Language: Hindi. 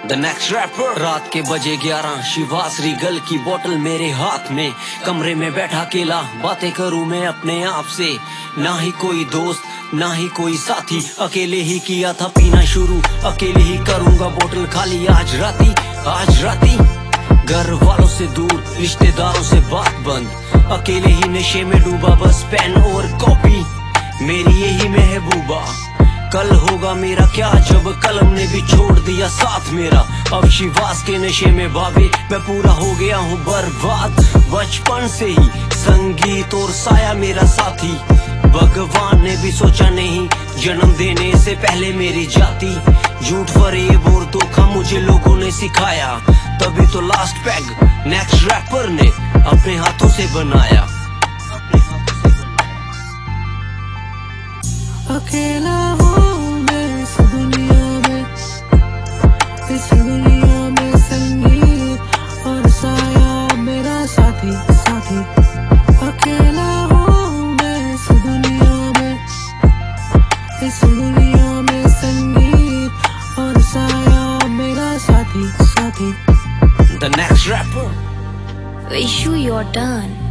The next wrapper. रात के बजे 11, शिवास रीगल की बोतल मेरे हाथ में, कमरे में बैठा अकेला बातें करूं मैं अपने आप से। ना ही कोई दोस्त ना ही कोई साथी, अकेले ही किया था पीना शुरू, अकेले ही करूंगा बोतल खाली आज राती। घर वालों से दूर, रिश्तेदारों से बात बंद, अकेले ही नशे में डूबा, बस पेन और कॉपी मेरी यही महबूबा। कल होगा मेरा क्या जब कलम ने भी छोड़ दिया साथ मेरा। अब शिवास के नशे में बाबे मैं पूरा हो गया हूँ बर्बाद। बचपन से ही संगीत और साया मेरा साथी, भगवान ने भी सोचा नहीं जन्म देने से पहले मेरी जाति। झूठ फरेब और धोखा मुझे लोगों ने सिखाया, तभी तो लास्ट पैग नेक्स्ट रैपर ने अपने हाथों से बनाया। अकेला हूँ मैं इस दुनिया में संगीत और साया मेरा साथी। अकेला हूँ मैं इस दुनिया में संगीत और साया मेरा साथी। The next rapper. Wish you your turn.